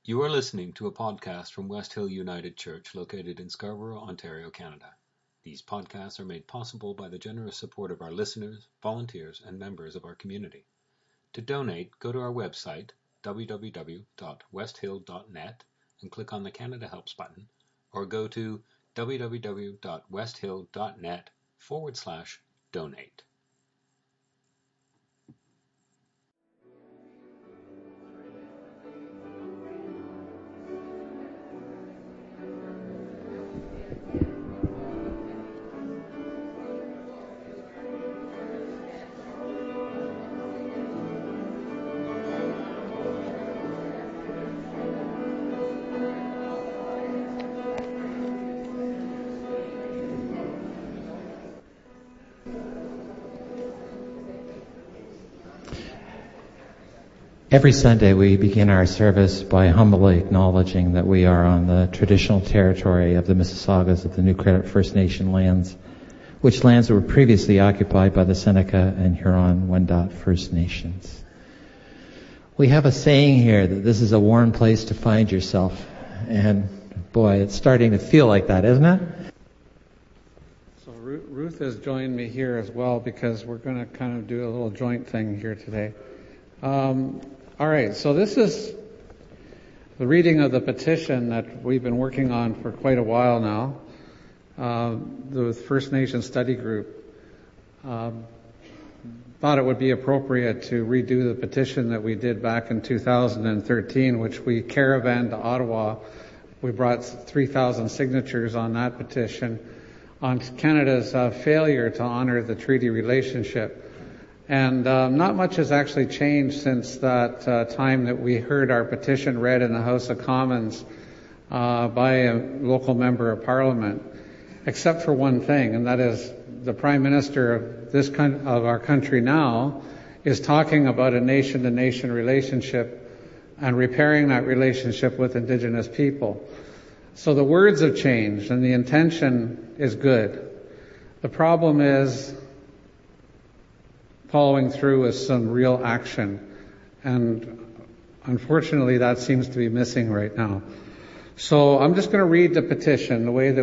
You are listening to a podcast from West Hill United Church located in Scarborough, Ontario, Canada. These podcasts are made possible by the generous support of our listeners, volunteers, and members of our community. To donate, go to our website, www.westhill.net, and click on the Canada Helps button, or go to www.westhill.net/donate. Every Sunday we begin our service by humbly acknowledging that we are on the traditional territory of the Mississaugas of the New Credit First Nation lands, which lands were previously occupied by the Seneca and Huron-Wendat First Nations. We have a saying here that this is a warm place to find yourself, and boy, it's starting to feel like that, isn't it? So Ruth has joined me here as well because we're going to kind of do a little joint thing here today. All right, so this is the reading of the petition that we've been working on for quite a while now. The First Nation Study Group thought it would be appropriate to redo the petition that we did back in 2013, which we caravanned to Ottawa. We brought 3,000 signatures on that petition on Canada's failure to honor the treaty relationship. And not much has actually changed since that time that we heard our petition read in the House of Commons by a local member of Parliament, except for one thing, and that is the Prime Minister of our country now is talking about a nation-to-nation relationship and repairing that relationship with Indigenous people. So the words have changed, and the intention is good. The problem is following through with some real action, and unfortunately that seems to be missing right now. So I'm just going to read the petition the way that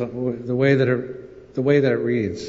it reads.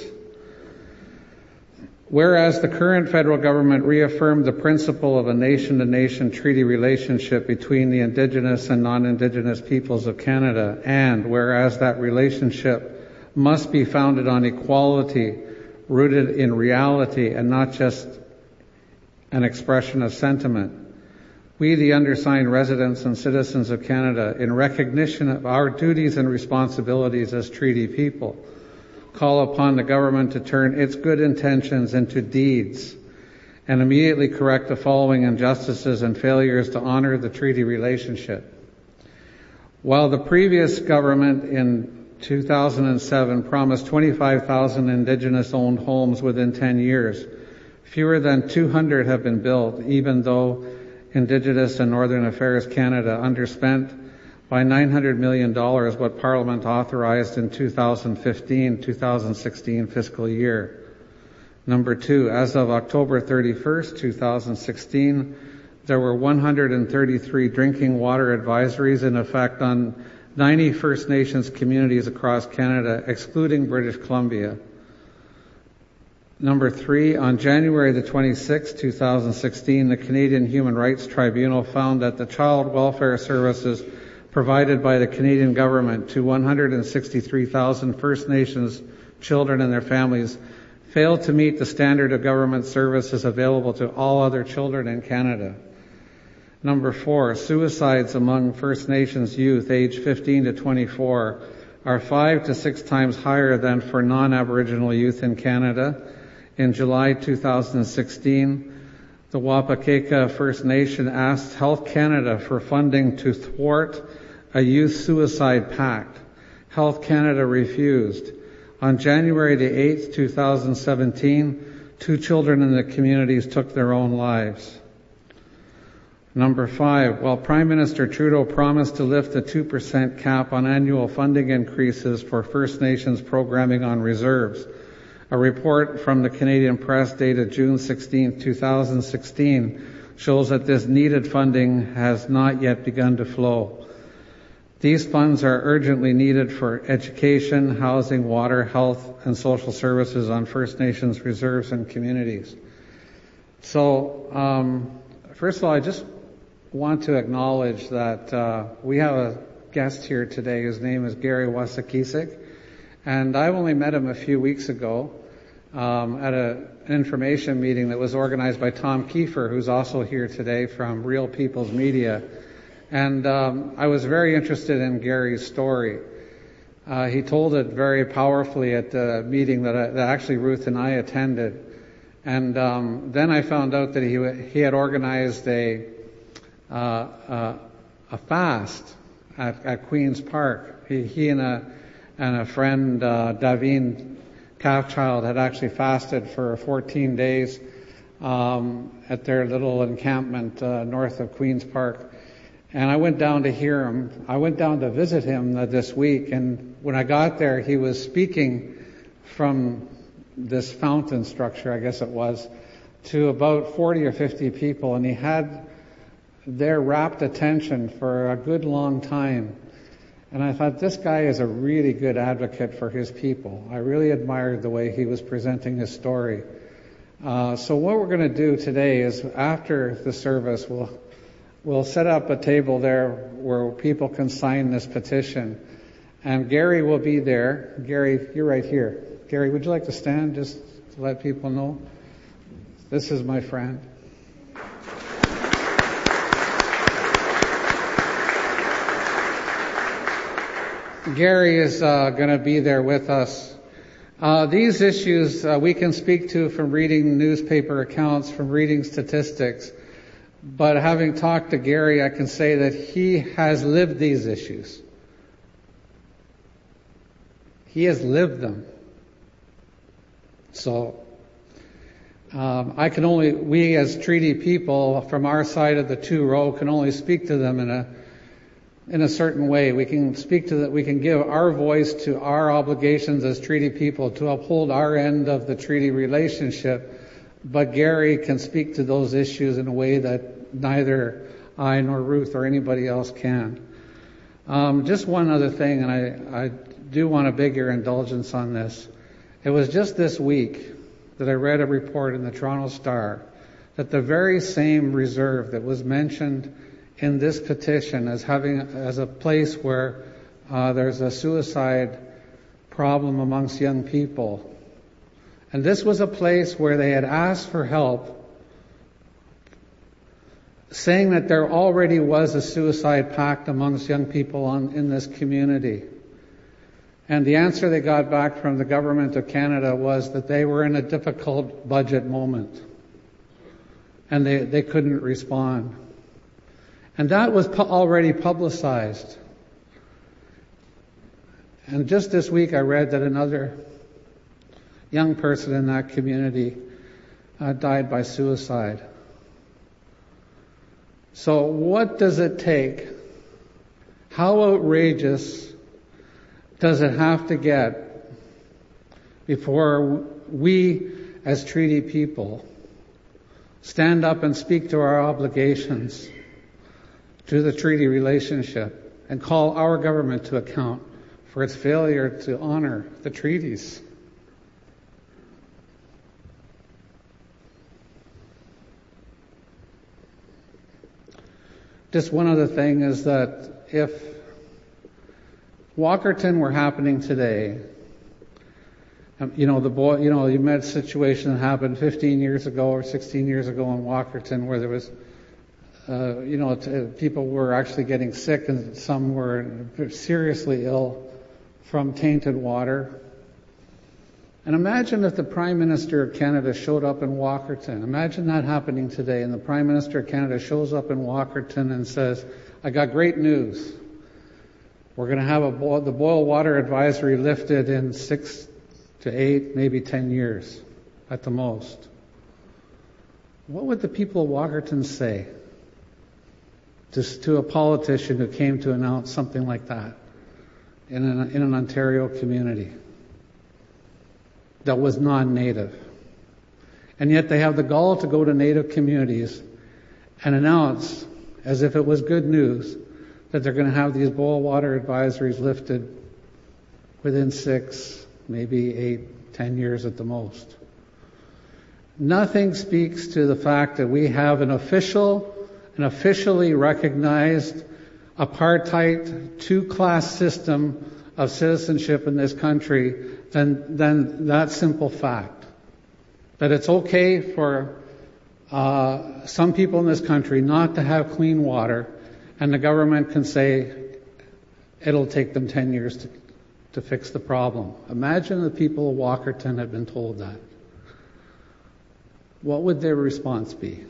Whereas the current federal government reaffirmed the principle of a nation-to-nation treaty relationship between the Indigenous and non-Indigenous peoples of Canada, and whereas that relationship must be founded on equality, rooted in reality and not just an expression of sentiment, we, the undersigned residents and citizens of Canada, in recognition of our duties and responsibilities as treaty people, call upon the government to turn its good intentions into deeds and immediately correct the following injustices and failures to honor the treaty relationship. While the previous government in 2007 promised 25,000 Indigenous-owned homes within 10 years, fewer than 200 have been built, even though Indigenous and Northern Affairs Canada underspent by $900 million what Parliament authorized in 2015-2016 fiscal year. Number 2, as of October 31st, 2016, there were 133 drinking water advisories in effect on 90 First Nations communities across Canada, excluding British Columbia. Number 3, on January the 26th, 2016, the Canadian Human Rights Tribunal found that the child welfare services provided by the Canadian government to 163,000 First Nations children and their families failed to meet the standard of government services available to all other children in Canada. Number 4, suicides among First Nations youth aged 15 to 24 are 5 to 6 times higher than for non-Aboriginal youth in Canada. In July 2016, the Wapakeka First Nation asked Health Canada for funding to thwart a youth suicide pact. Health Canada refused. On January the 8th, 2017, 2 children in the communities took their own lives. Number 5, while Prime Minister Trudeau promised to lift the 2% cap on annual funding increases for First Nations programming on reserves, a report from the Canadian Press dated June 16, 2016 shows that this needed funding has not yet begun to flow. These funds are urgently needed for education, housing, water, health, and social services on First Nations reserves and communities. So, first of all, I just want to acknowledge that we have a guest here today. His name is Gary Wasakisik, and I've only met him a few weeks ago at an information meeting that was organized by Tom Kiefer, who's also here today from Real People's Media. And I was very interested in Gary's story. He told it very powerfully at the meeting that actually Ruth and I attended. And then I found out that he had organized a fast at Queen's Park. He and a friend, Daveen Calfchild, had actually fasted for 14 days at their little encampment north of Queen's Park. And I went down to hear him. I went down to visit him this week, and when I got there, he was speaking from this fountain structure, I guess it was, to about 40 or 50 people, and he had their rapt attention for a good long time. And I thought, this guy is a really good advocate for his people. I really admired the way he was presenting his story. So what we're going to do today is, after the service, we'll set up a table there where people can sign this petition. And Gary will be there. Gary, you're right here. Gary, would you like to stand just to let people know? This is my friend. Gary is going to be there with us. These issues we can speak to from reading newspaper accounts, from reading statistics. But having talked to Gary, I can say that he has lived these issues. He has lived them. So, we as treaty people from our side of the 2-row can only speak to them in a certain way. We can speak to that. We can give our voice to our obligations as treaty people to uphold our end of the treaty relationship. But Gary can speak to those issues in a way that neither I nor Ruth or anybody else can. Just one other thing, and I do want to beg your indulgence on this. It was just this week that I read a report in the Toronto Star that the very same reserve that was mentioned in this petition as a place where there's a suicide problem amongst young people. And this was a place where they had asked for help, saying that there already was a suicide pact amongst young people in this community. And the answer they got back from the Government of Canada was that they were in a difficult budget moment. And they couldn't respond. And that was already publicized. And just this week I read that another young person in that community died by suicide. So what does it take? How outrageous does it have to get before we as treaty people stand up and speak to our obligations to the treaty relationship and call our government to account for its failure to honor the treaties? Just one other thing is that if Walkerton were happening today, you met a situation that happened 15 years ago or 16 years ago in Walkerton where there was, people were actually getting sick and some were seriously ill from tainted water. And imagine if the Prime Minister of Canada showed up in Walkerton. Imagine that happening today, and the Prime Minister of Canada shows up in Walkerton and says, I got great news. We're going to have the boil water advisory lifted in 6 to 8, maybe 10 years at the most. What would the people of Walkerton say to a politician who came to announce something like that in an Ontario community that was non-native? And yet they have the gall to go to native communities and announce, as if it was good news, that they're going to have these boil water advisories lifted within 6, maybe 8, 10 years at the most. Nothing speaks to the fact that we have an officially recognized apartheid two-class system of citizenship in this country than that simple fact. That it's okay for some people in this country not to have clean water, and the government can say it'll take them 10 years to fix the problem. Imagine the people of Walkerton had been told that. What would their response be?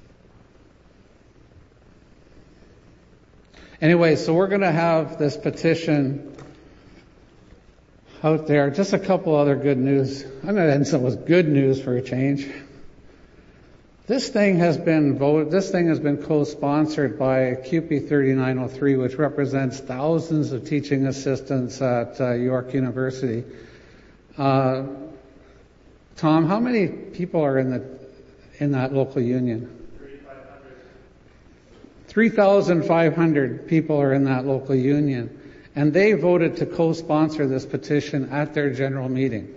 Anyway, so we're going to have this petition out there. Just a couple other good news. I'm going to end some with good news for a change. This thing has been co-sponsored by CUPE 3903, which represents thousands of teaching assistants at York University. Tom, how many people are in that local union? 3,500 people are in that local union, and they voted to co-sponsor this petition at their general meeting.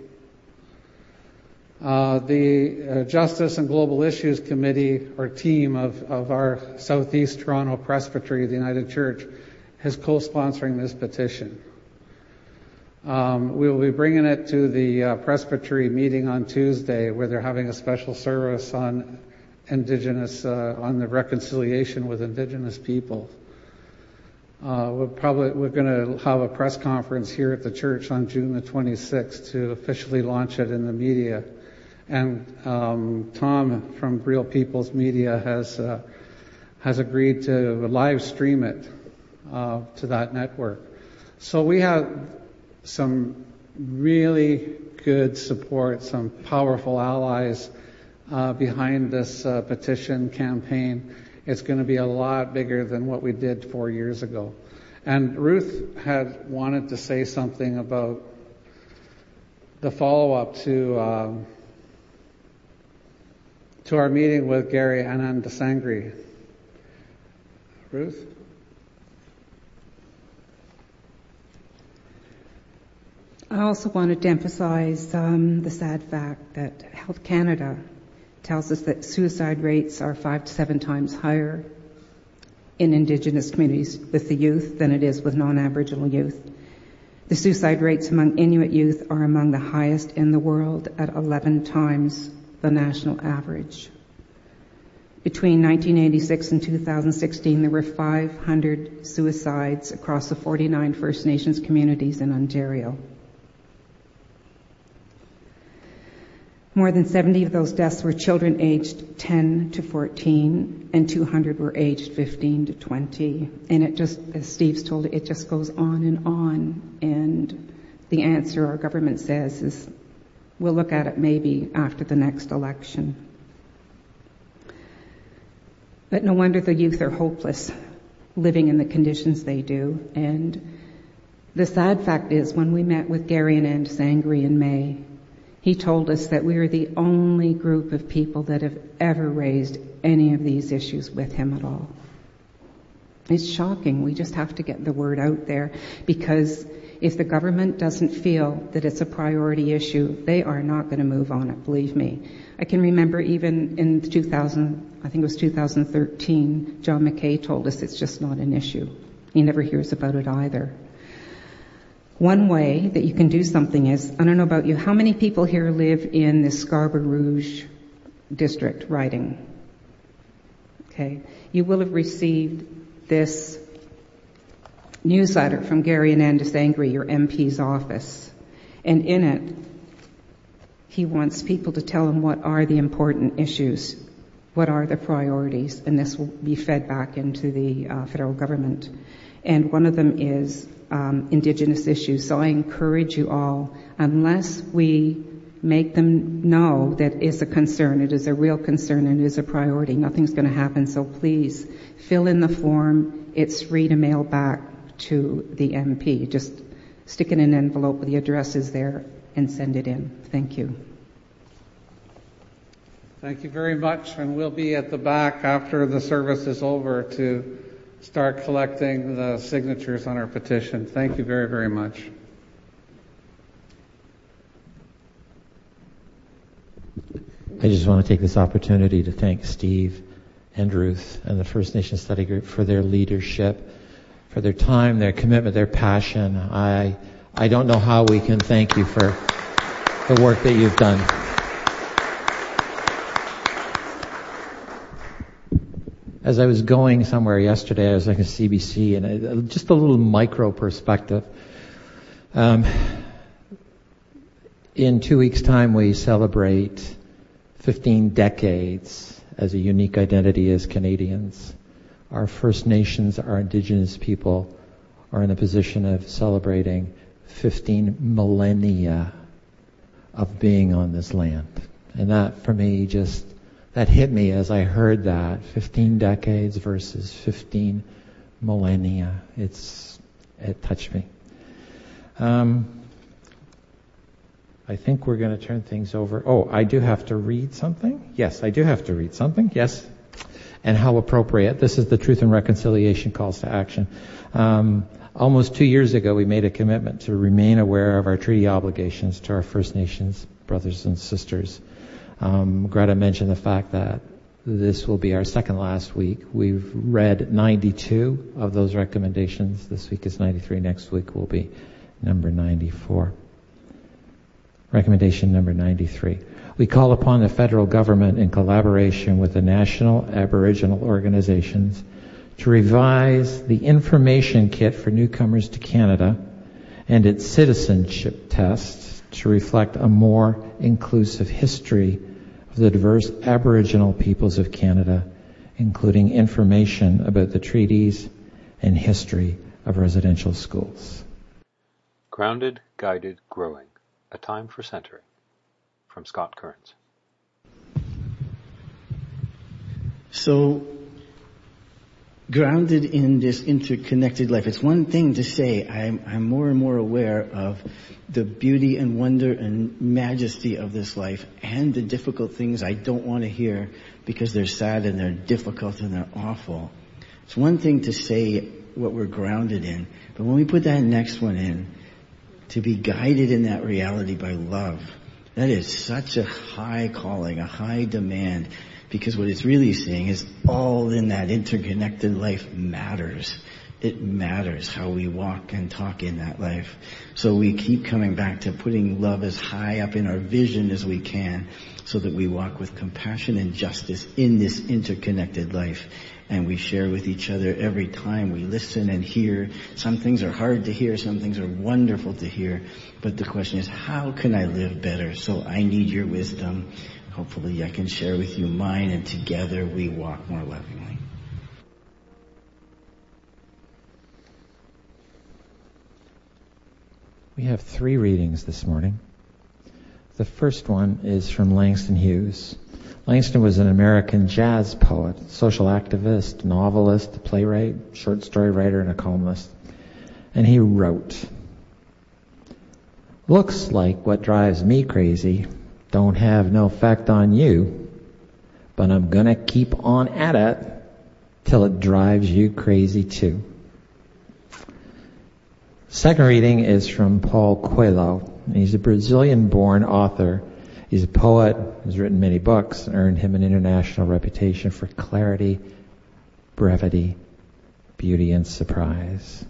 The Justice and Global Issues Committee, or team of our Southeast Toronto Presbytery of the United Church, is co-sponsoring this petition. We will be bringing it to the Presbytery meeting on Tuesday, where they're having a special service on Indigenous, on the reconciliation with Indigenous people. We're going to have a press conference here at the church on June the 26th to officially launch it in the media. And Tom from Real People's Media has agreed to live stream it to that network. So we have some really good support, some powerful allies behind this petition campaign. It's going to be a lot bigger than what we did 4 years ago. And Ruth had wanted to say something about the follow-up to our meeting with Gary Anand-Desangri. Ruth? I also wanted to emphasize the sad fact that Health Canada tells us that suicide rates are 5 to 7 times higher in Indigenous communities with the youth than it is with non-Aboriginal youth. The suicide rates among Inuit youth are among the highest in the world at 11 times the national average. Between 1986 and 2016, there were 500 suicides across the 49 First Nations communities in Ontario. More than 70 of those deaths were children aged 10 to 14, and 200 were aged 15 to 20. And it just, as Steve's told, it just goes on and on. And the answer our government says is, we'll look at it maybe after the next election. But no wonder the youth are hopeless, living in the conditions they do. And the sad fact is, when we met with Gary Anand-Desangri in May, he told us that we are the only group of people that have ever raised any of these issues with him at all. It's shocking. We just have to get the word out there, because if the government doesn't feel that it's a priority issue, they are not going to move on it, believe me. I can remember even in 2013, John McKay told us it's just not an issue. He never hears about it either. One way that you can do something is, I don't know about you, how many people here live in the Scarborough Rouge district riding? Okay. You will have received this newsletter from Gary Anand-Desangri, your MP's office. And in it, he wants people to tell him what are the important issues, what are the priorities, and this will be fed back into the federal government. And one of them is Indigenous issues. So I encourage you all, unless we make them know that it's a concern, it is a real concern, and it is a priority, nothing's going to happen. So please fill in the form. It's free to mail back to the MP. Just stick it in an envelope with the addresses there and send it in. Thank you. Thank you very much, and we'll be at the back after the service is over to start collecting the signatures on our petition. Thank you very, very much. I just want to take this opportunity to thank Steve and Ruth and the First Nation Study Group for their leadership, for their time, their commitment, their passion. I don't know how we can thank you for the work that you've done. As I was going somewhere yesterday, I was like a CBC, and just a little micro perspective. In 2 weeks' time, we celebrate 15 decades as a unique identity as Canadians. Our First Nations, our Indigenous people, are in a position of celebrating 15 millennia of being on this land. And that, for me, that hit me as I heard that. 15 decades versus 15 millennia. It touched me. I think we're going to turn things over. Oh, I do have to read something? Yes, I do have to read something. Yes. And how appropriate. This is the Truth and Reconciliation Calls to Action. Almost 2 years ago, we made a commitment to remain aware of our treaty obligations to our First Nations brothers and sisters. Greta mentioned the fact that this will be our second last week. We've read 92 of those recommendations. This week is 93. Next week will be number 94. Recommendation number 93. We call upon the federal government in collaboration with the national Aboriginal organizations to revise the information kit for newcomers to Canada and its citizenship test to reflect a more inclusive history of the diverse Aboriginal peoples of Canada, including information about the treaties and history of residential schools. Grounded, Guided, Growing. A Time for Centering. From Scott Kearns. So, grounded in this interconnected life. It's one thing to say I'm more and more aware of the beauty and wonder and majesty of this life and the difficult things I don't want to hear because they're sad and they're difficult and they're awful. It's one thing to say what we're grounded in, but when we put that next one in, to be guided in that reality by love, that is such a high calling, a high demand, because what it's really saying is all in that interconnected life matters. It matters how we walk and talk in that life. So we keep coming back to putting love as high up in our vision as we can so that we walk with compassion and justice in this interconnected life. And we share with each other every time we listen and hear. Some things are hard to hear, some things are wonderful to hear. But the question is, how can I live better? So I need your wisdom. Hopefully I can share with you mine, and together we walk more lovingly. We have 3 readings this morning. The first one is from Langston Hughes. Langston was an American jazz poet, social activist, novelist, playwright, short story writer, and a columnist. And he wrote, "Looks like what drives me crazy don't have no effect on you, but I'm gonna keep on at it till it drives you crazy too." Second reading is from Paul Coelho. He's a Brazilian-born author. He's a poet, has written many books, and earned him an international reputation for clarity, brevity, beauty, and surprise.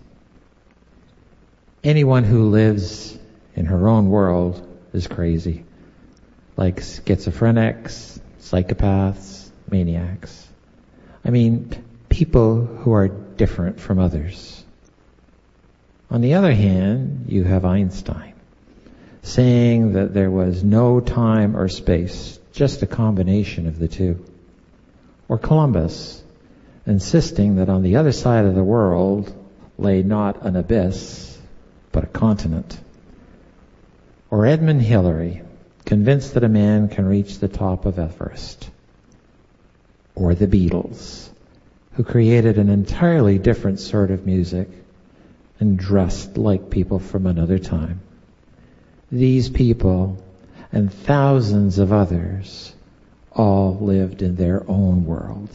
Anyone who lives in her own world is crazy, like schizophrenics, psychopaths, maniacs. I mean, people who are different from others. On the other hand, you have Einstein, saying that there was no time or space, just a combination of the two. Or Columbus, insisting that on the other side of the world lay not an abyss, but a continent. Or Edmund Hillary, convinced that a man can reach the top of Everest. Or the Beatles, who created an entirely different sort of music and dressed like people from another time. These people and thousands of others all lived in their own world.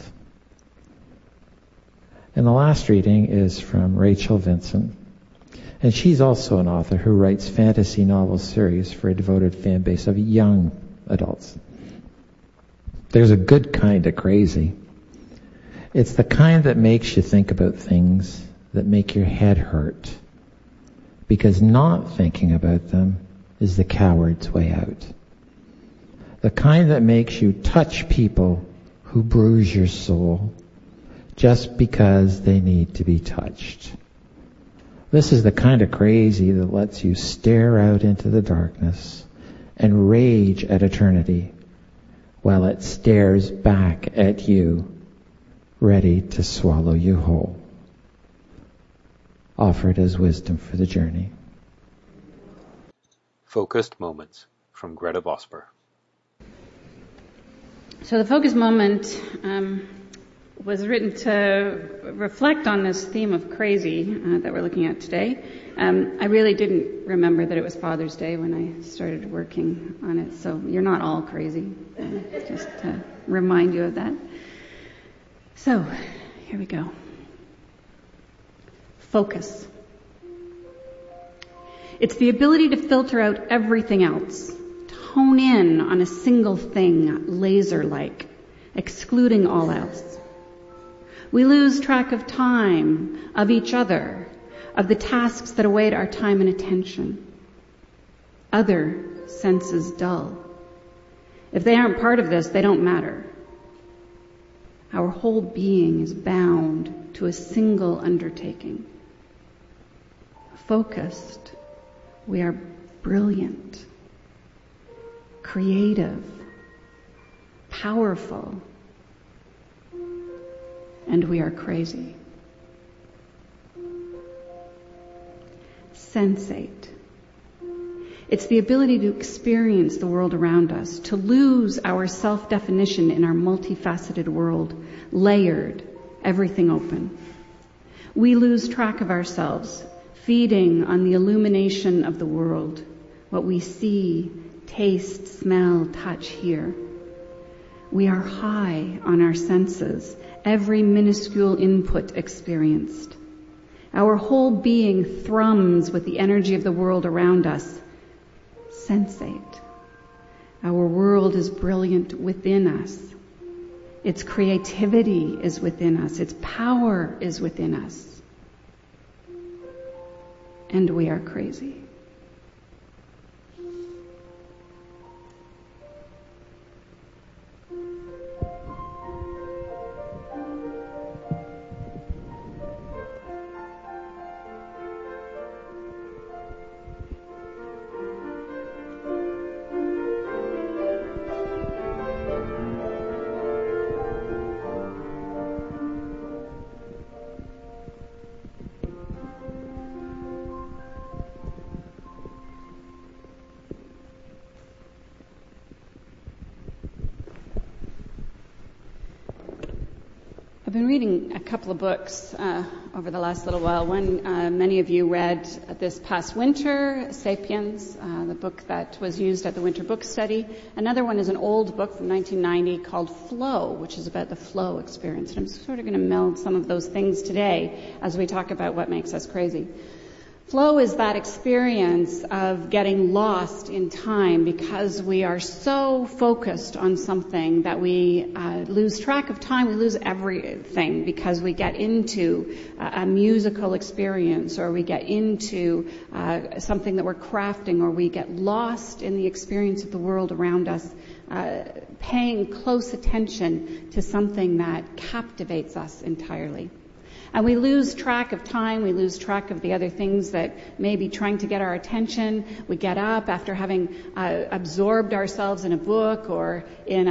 And the last reading is from Rachel Vincent. And she's also an author who writes fantasy novel series for a devoted fan base of young adults. There's a good kind of crazy. It's the kind that makes you think about things that make your head hurt. Because not thinking about them is the coward's way out. The kind that makes you touch people who bruise your soul just because they need to be touched. This is the kind of crazy that lets you stare out into the darkness and rage at eternity while it stares back at you, ready to swallow you whole. Offered as wisdom for the journey. Focused Moments from Greta Vosper. So the focus moment was written to reflect on this theme of crazy that we're looking at today. I really didn't remember that it was Father's Day when I started working on it, so you're not all crazy, just to remind you of that. So, here we go. Focus. It's the ability to filter out everything else, hone in on a single thing, laser-like, excluding all else. We lose track of time, of each other, of the tasks that await our time and attention. Other senses dull. If they aren't part of this, they don't matter. Our whole being is bound to a single undertaking. Focused, we are brilliant, creative, powerful, and we are crazy. Sensate. It's the ability to experience the world around us, to lose our self-definition in our multifaceted world, layered, everything open. We lose track of ourselves, feeding on the illumination of the world, what we see, taste, smell, touch, hear. We are high on our senses, every minuscule input experienced. Our whole being thrums with the energy of the world around us. Sensate. Our world is brilliant within us. Its creativity is within us. Its power is within us. And we are crazy. I've been reading a couple of books over the last little while. One many of you read this past winter, Sapiens, the book that was used at the Winter Book Study. Another one is an old book from 1990 called Flow, which is about the flow experience. And I'm sort of going to meld some of those things today as we talk about what makes us crazy. Flow is that experience of getting lost in time because we are so focused on something that we lose track of time. We lose everything because we get into a musical experience, or we get into something that we're crafting, or we get lost in the experience of the world around us, paying close attention to something that captivates us entirely. And we lose track of time, we lose track of the other things that may be trying to get our attention. We get up after having absorbed ourselves in a book, or in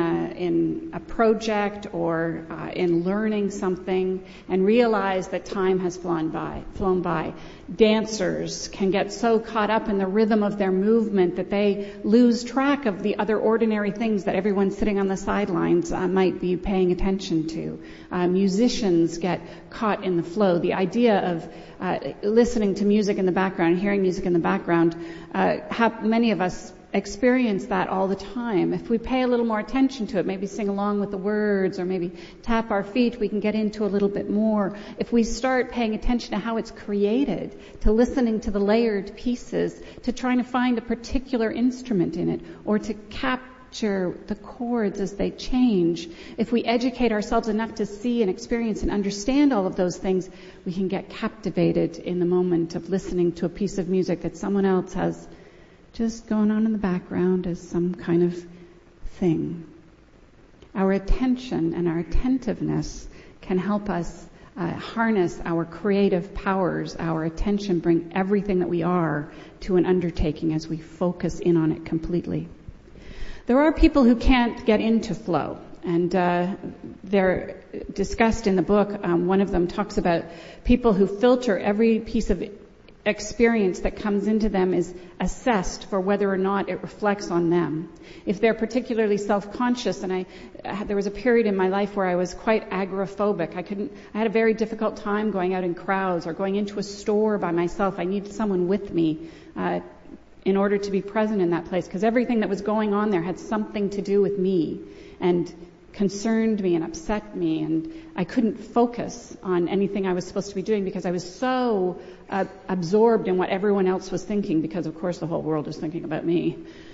a project, or in learning something, and realize that time has flown by. Dancers can get so caught up in the rhythm of their movement that they lose track of the other ordinary things that everyone sitting on the sidelines might be paying attention to. Musicians get caught in the flow. The idea of listening to music in the background, hearing music in the background, many of us experience that all the time. If we pay a little more attention to it, maybe sing along with the words or maybe tap our feet, we can get into a little bit more. If we start paying attention to how it's created, to listening to the layered pieces, to trying to find a particular instrument in it, or to capture the chords as they change. If we educate ourselves enough to see and experience and understand all of those things, we can get captivated in the moment of listening to a piece of music that someone else has just going on in the background as some kind of thing. Our attention and our attentiveness can help us harness our creative powers, our attention, bring everything that we are to an undertaking as we focus in on it completely. There are people who can't get into flow, and they're discussed in the book. One of them talks about people who filter every piece of experience that comes into them is assessed for whether or not it reflects on them. If they're particularly self-conscious, and there was a period in my life where I was quite agoraphobic. I had a very difficult time going out in crowds or going into a store by myself. I needed someone with me in order to be present in that place, because everything that was going on there had something to do with me and concerned me and upset me, and I couldn't focus on anything I was supposed to be doing because I was so absorbed in what everyone else was thinking, because of course the whole world was thinking about me.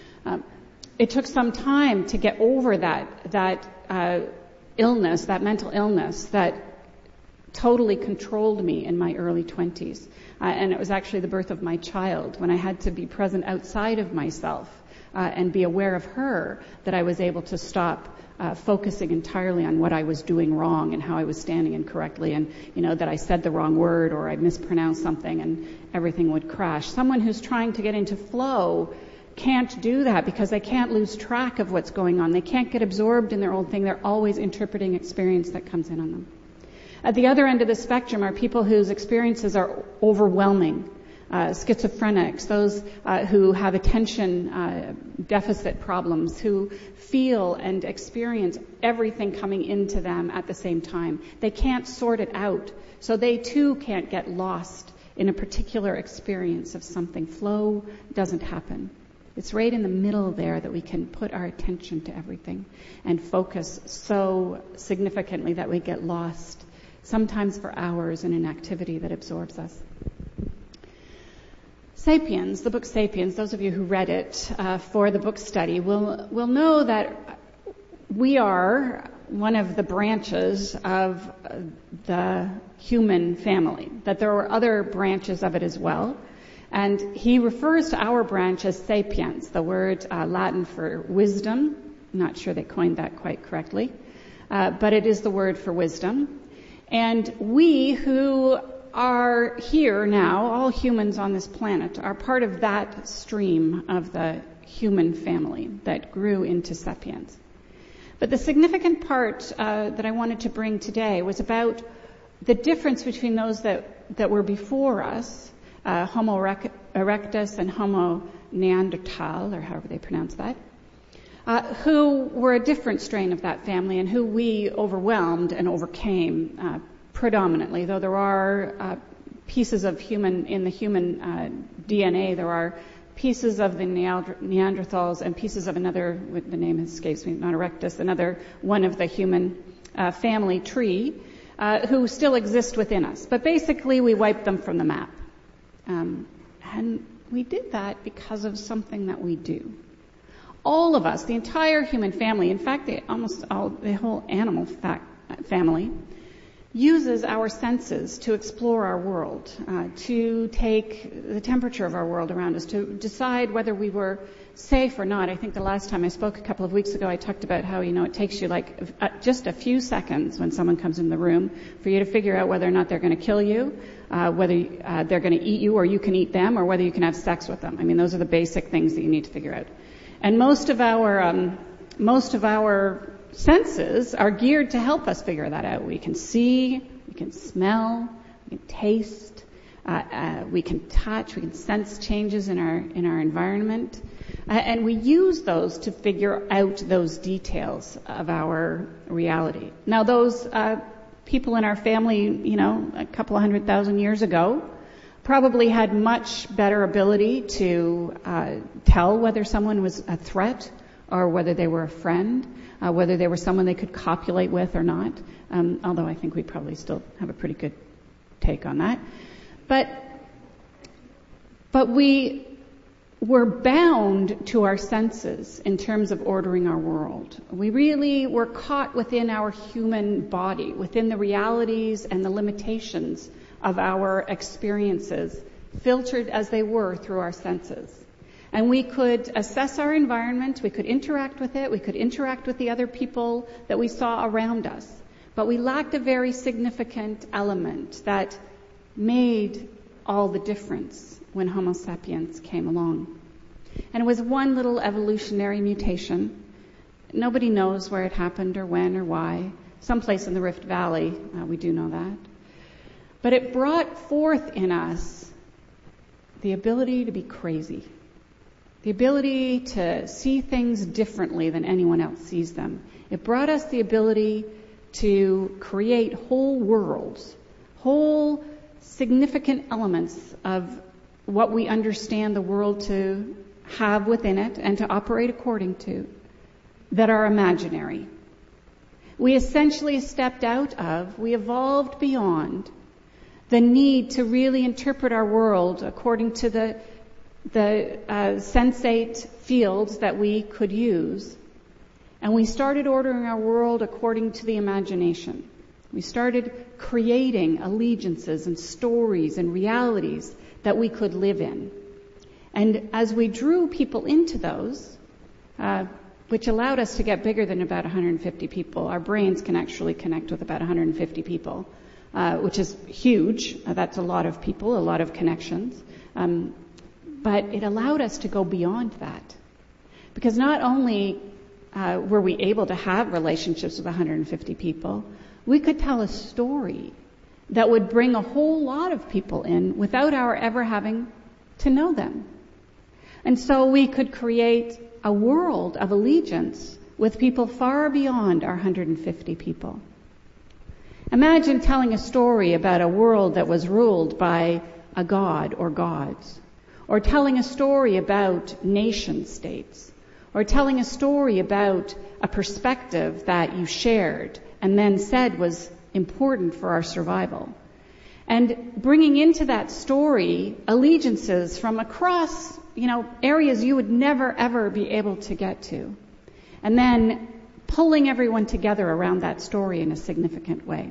It took some time to get over that illness, that mental illness that totally controlled me in my early 20s. And it was actually the birth of my child, when I had to be present outside of myself and be aware of her, that I was able to stop focusing entirely on what I was doing wrong and how I was standing incorrectly, and that I said the wrong word or I mispronounced something and everything would crash. Someone who's trying to get into flow can't do that because they can't lose track of what's going on. They can't get absorbed in their own thing. They're always interpreting experience that comes in on them. At the other end of the spectrum are people whose experiences are overwhelming. Schizophrenics, those who have attention deficit problems, who feel and experience everything coming into them at the same time. They can't sort it out, so they too can't get lost in a particular experience of something. Flow doesn't happen. It's right in the middle there that we can put our attention to everything and focus so significantly that we get lost, sometimes for hours, in an activity that absorbs us. Sapiens, the book Sapiens, those of you who read it for the book study will know that we are one of the branches of the human family, that there are other branches of it as well. And he refers to our branch as sapiens, the word Latin for wisdom. I'm not sure they coined that quite correctly, but it is the word for wisdom. And we who are here now, all humans on this planet, are part of that stream of the human family that grew into sapiens. But the significant part that I wanted to bring today was about the difference between those that were before us, Homo erectus and Homo Neanderthal, or however they pronounce that, who were a different strain of that family and who we overwhelmed and overcame predominantly, though there are pieces of human DNA. There are pieces of the Neanderthals and pieces of another, the name escapes me, not erectus, another one of the human family tree, who still exist within us. But basically we wiped them from the map. And we did that because of something that we do. All of us, the entire human family, in fact, the whole animal family, uses our senses to explore our world, to take the temperature of our world around us, to decide whether we were safe or not. I think the last time I spoke a couple of weeks ago, I talked about how, it takes you just a few seconds when someone comes in the room for you to figure out whether or not they're going to kill you, whether they're going to eat you or you can eat them, or whether you can have sex with them. I mean, those are the basic things that you need to figure out. And most of our senses are geared to help us figure that out. We can see, we can smell, we can taste, we can touch, we can sense changes in our environment, and we use those to figure out those details of our reality. Now, those people in our family, a couple of 100,000 years ago, probably had much better ability to tell whether someone was a threat or whether they were a friend, whether they were someone they could copulate with or not, although I think we probably still have a pretty good take on that. But we were bound to our senses in terms of ordering our world. We really were caught within our human body, within the realities and the limitations of our experiences, filtered as they were through our senses. And we could assess our environment, we could interact with it, we could interact with the other people that we saw around us. But we lacked a very significant element that made all the difference when Homo sapiens came along. And it was one little evolutionary mutation. Nobody knows where it happened or when or why. Someplace in the Rift Valley, we do know that. But it brought forth in us the ability to be crazy, the ability to see things differently than anyone else sees them. It brought us the ability to create whole worlds, whole significant elements of what we understand the world to have within it and to operate according to, that are imaginary. We essentially stepped out of, we evolved beyond the need to really interpret our world according to the sensate fields that we could use. And we started ordering our world according to the imagination. We started creating allegiances and stories and realities that we could live in. And as we drew people into those, which allowed us to get bigger than about 150 people, our brains can actually connect with about 150 people, which is huge. That's a lot of people, a lot of connections. But it allowed us to go beyond that. Because not only were we able to have relationships with 150 people, we could tell a story that would bring a whole lot of people in without our ever having to know them. And so we could create a world of allegiance with people far beyond our 150 people. Imagine telling a story about a world that was ruled by a god or gods, or telling a story about nation states, or telling a story about a perspective that you shared and then said was important for our survival. And bringing into that story allegiances from across, areas you would never ever be able to get to. And then pulling everyone together around that story in a significant way.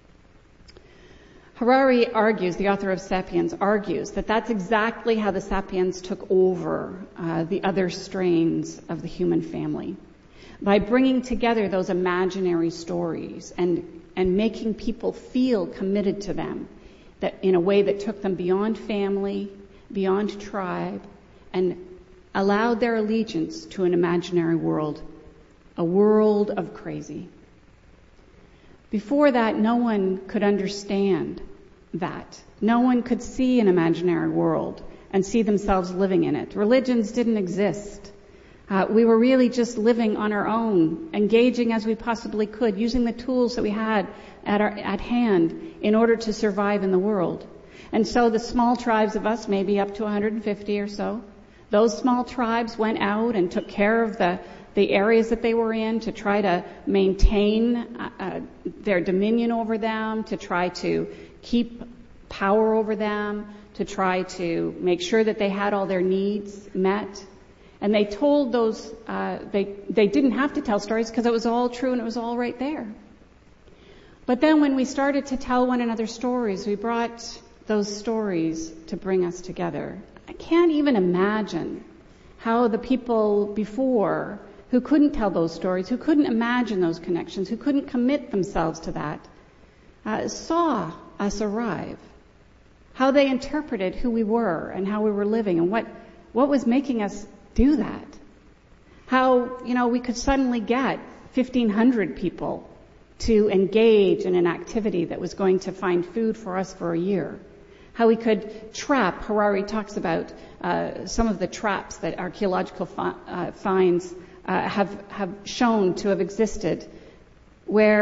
Harari argues, the author of Sapiens, argues that that's exactly how the Sapiens took over the other strains of the human family. By bringing together those imaginary stories and making people feel committed to them, that in a way that took them beyond family, beyond tribe, and allowed their allegiance to an imaginary world, a world of crazy. Before that, no one could understand that. No one could see an imaginary world and see themselves living in it. Religions didn't exist. We were really just living on our own, engaging as we possibly could, using the tools that we had at hand in order to survive in the world. And so the small tribes of us, maybe up to 150 or so, those small tribes went out and took care of the areas that they were in to try to maintain their dominion over them, to try to keep power over them, to try to make sure that they had all their needs met. And they told those, they didn't have to tell stories because it was all true and it was all right there. But then when we started to tell one another stories, we brought those stories to bring us together. I can't even imagine how the people before who couldn't tell those stories, who couldn't imagine those connections, who couldn't commit themselves to that, saw us arrive. How they interpreted who we were and how we were living and what was making us do that. How, we could suddenly get 1,500 people to engage in an activity that was going to find food for us for a year. How we could trap, Harari talks about some of the traps that archaeological finds have shown to have existed, where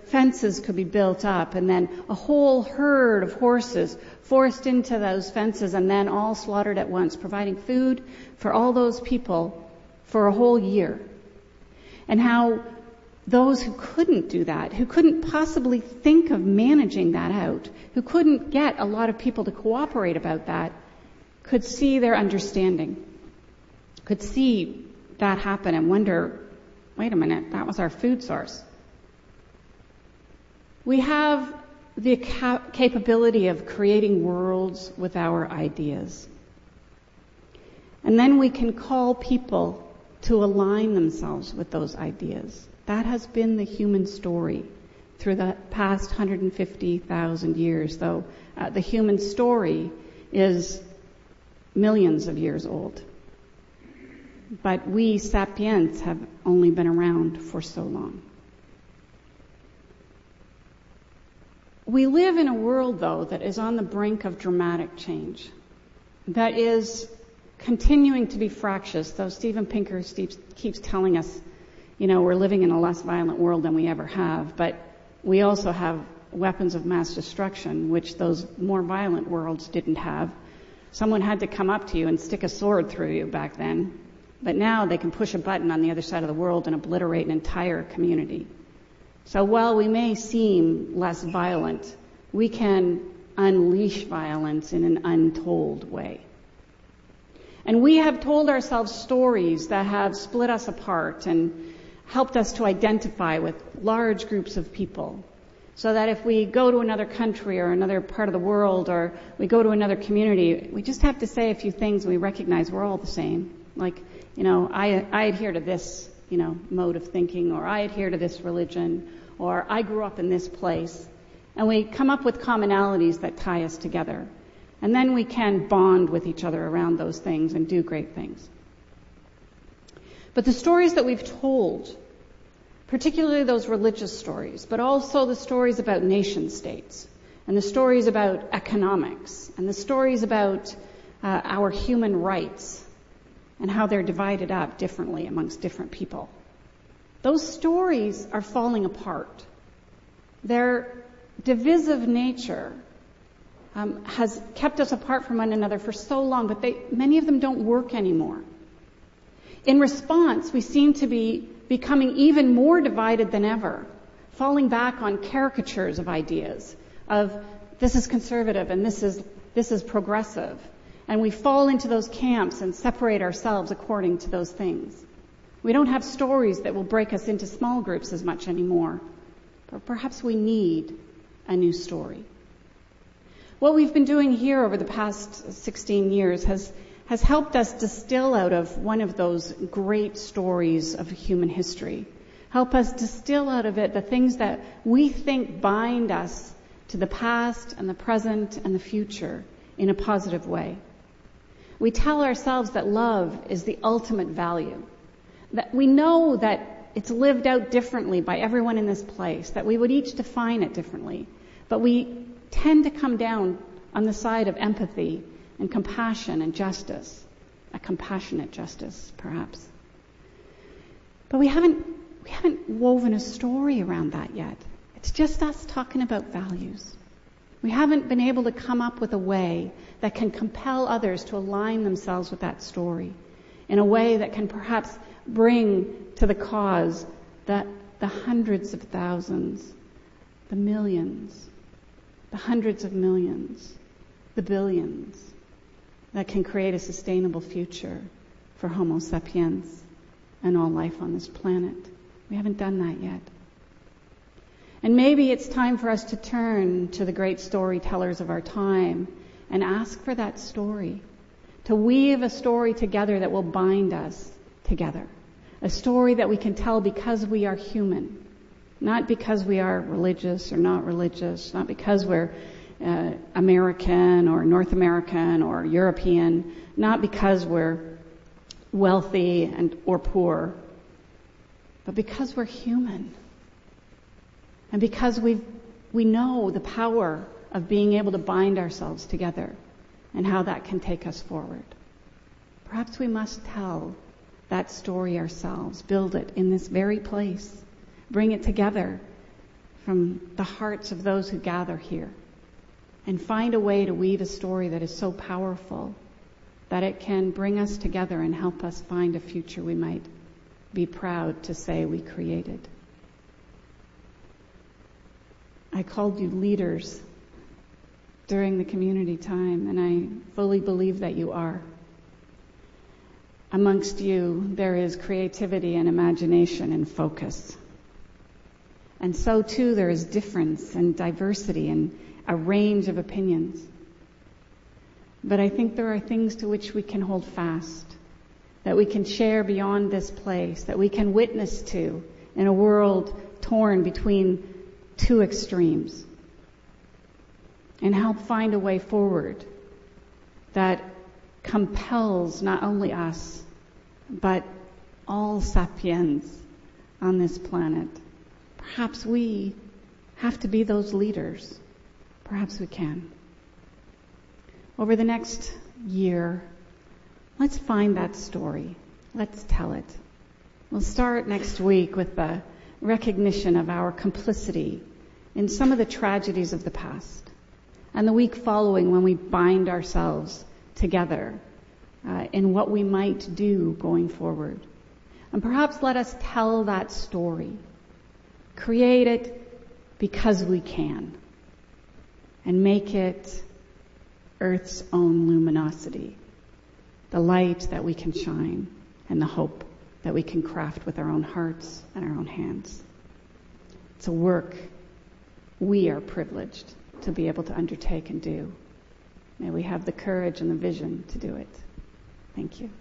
fences could be built up, and then a whole herd of horses forced into those fences and then all slaughtered at once, providing food for all those people for a whole year. And how those who couldn't do that, who couldn't possibly think of managing that out, who couldn't get a lot of people to cooperate about that, could see their understanding, could see that happen and wonder, wait a minute, that was our food source. We have the capability of creating worlds with our ideas. And then we can call people to align themselves with those ideas. That has been the human story through the past 150,000 years, though the human story is millions of years old. But we, sapiens, have only been around for so long. We live in a world, though, that is on the brink of dramatic change, that is continuing to be fractious, though Steven Pinker keeps telling us, we're living in a less violent world than we ever have, but we also have weapons of mass destruction, which those more violent worlds didn't have. Someone had to come up to you and stick a sword through you back then, but now they can push a button on the other side of the world and obliterate an entire community. So while we may seem less violent, we can unleash violence in an untold way. And we have told ourselves stories that have split us apart and helped us to identify with large groups of people. So that if we go to another country or another part of the world, or we go to another community, we just have to say a few things and we recognize we're all the same. Like, I adhere to this, mode of thinking, or I adhere to this religion, or I grew up in this place. And we come up with commonalities that tie us together. And then we can bond with each other around those things and do great things. But the stories that we've told, particularly those religious stories, but also the stories about nation states, and the stories about economics, and the stories about our human rights, and how they're divided up differently amongst different people. Those stories are falling apart. Their divisive nature has kept us apart from one another for so long, but many of them don't work anymore. In response, we seem to be becoming even more divided than ever, falling back on caricatures of ideas, of this is conservative and this is progressive. And we fall into those camps and separate ourselves according to those things. We don't have stories that will break us into small groups as much anymore. But perhaps we need a new story. What we've been doing here over the past 16 years has helped us distill out of one of those great stories of human history. Help us distill out of it the things that we think bind us to the past and the present and the future in a positive way. We tell ourselves that love is the ultimate value. That we know that it's lived out differently by everyone in this place, that we would each define it differently. But we tend to come down on the side of empathy and compassion and justice. A compassionate justice, perhaps. But we haven't woven a story around that yet. It's just us talking about values. We haven't been able to come up with a way that can compel others to align themselves with that story in a way that can perhaps bring to the cause the hundreds of thousands, the millions, the hundreds of millions, the billions, that can create a sustainable future for Homo sapiens and all life on this planet. We haven't done that yet. And maybe it's time for us to turn to the great storytellers of our time and ask for that story, to weave a story together that will bind us together. A story that we can tell because we are human, not because we are religious or not religious, not because we're American or North American or European, not because we're wealthy or poor, but because we're human. And because we know the power of being able to bind ourselves together and how that can take us forward. Perhaps we must tell that story ourselves, build it in this very place, bring it together from the hearts of those who gather here, and find a way to weave a story that is so powerful that it can bring us together and help us find a future we might be proud to say we created. I called you leaders during the community time, and I fully believe that you are. Amongst you, there is creativity and imagination and focus. And so too, there is difference and diversity and a range of opinions. But I think there are things to which we can hold fast, that we can share beyond this place, that we can witness to in a world torn between two extremes, and help find a way forward that compels not only us, but all sapiens on this planet. Perhaps we have to be those leaders. Perhaps we can. Over the next year, let's find that story. Let's tell it. We'll start next week with the recognition of our complicity in some of the tragedies of the past. And the week following, when we bind ourselves together in what we might do going forward. And perhaps let us tell that story. Create it because we can. And make it Earth's own luminosity. The light that we can shine and the hope that we can craft with our own hearts and our own hands. It's a work we are privileged to be able to undertake and do. May we have the courage and the vision to do it. Thank you.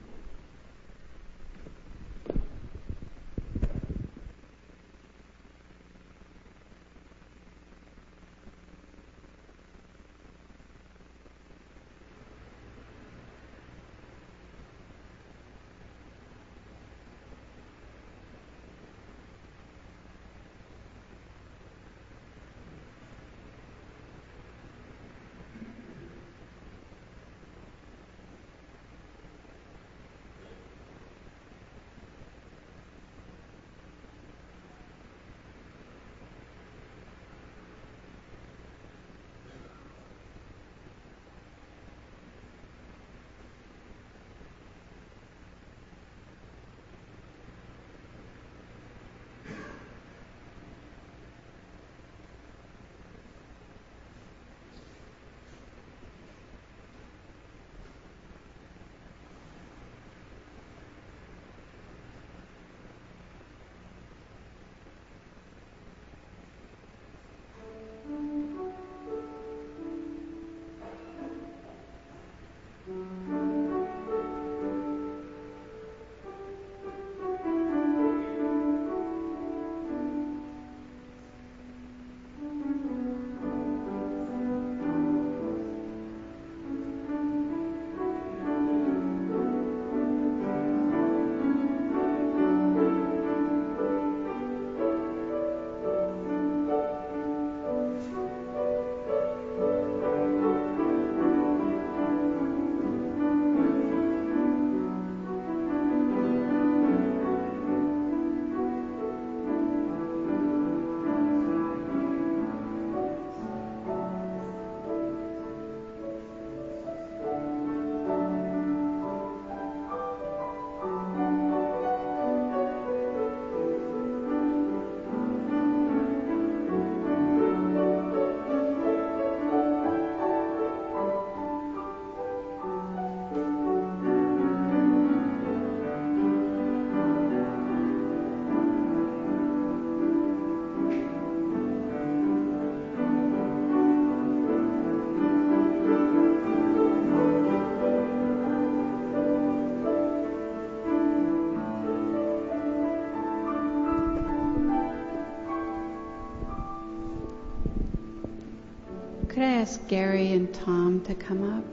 Could I ask Gary and Tom to come up?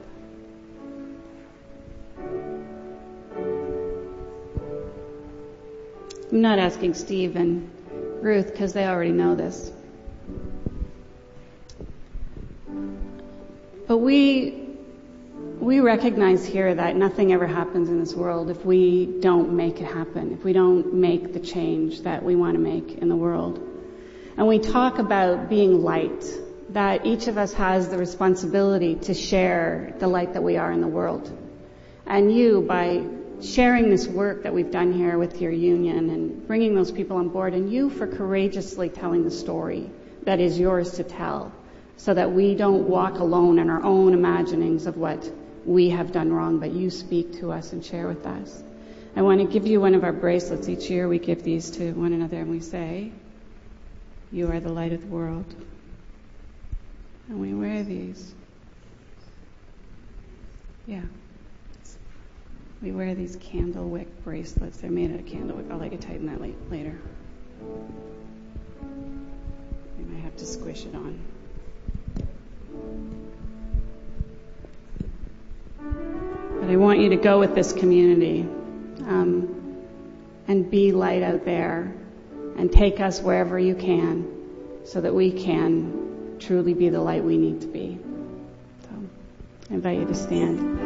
I'm not asking Steve and Ruth because they already know this. But we recognize here that nothing ever happens in this world if we don't make it happen, if we don't make the change that we want to make in the world. And we talk about being light, that each of us has the responsibility to share the light that we are in the world. And you, by sharing this work that we've done here with your union and bringing those people on board, and you for courageously telling the story that is yours to tell, so that we don't walk alone in our own imaginings of what we have done wrong, but you speak to us and share with us. I want to give you one of our bracelets. Each year we give these to one another and we say, "You are the light of the world." And we wear these. Yeah. We wear these candle wick bracelets. They're made out of candle wick. I'll let you tighten that later. You might have to squish it on. But I want you to go with this community and be light out there and take us wherever you can so that we can truly be the light we need to be. So I invite you to stand.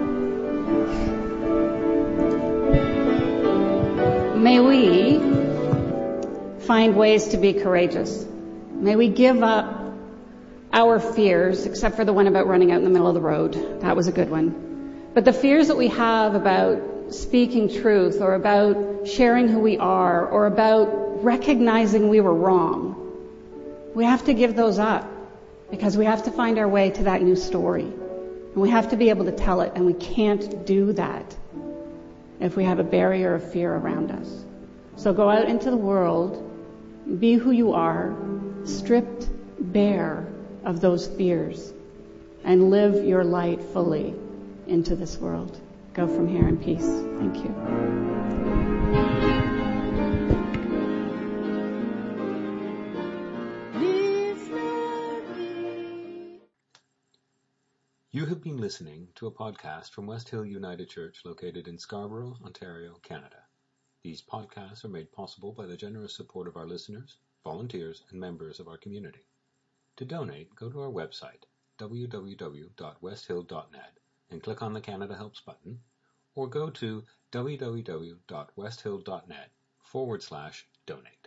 May we find ways to be courageous. May we give up our fears, except for the one about running out in the middle of the road. That was a good one. But the fears that we have about speaking truth or about sharing who we are or about recognizing we were wrong, we have to give those up because we have to find our way to that new story. And we have to be able to tell it, and we can't do that if we have a barrier of fear around us. So go out into the world, be who you are, stripped bare of those fears, and live your light fully into this world. Go from here in peace. Thank you. You have been listening to a podcast from West Hill United Church located in Scarborough, Ontario, Canada. These podcasts are made possible by the generous support of our listeners, volunteers, and members of our community. To donate, go to our website, www.westhill.net, and click on the Canada Helps button, or go to www.westhill.net/donate.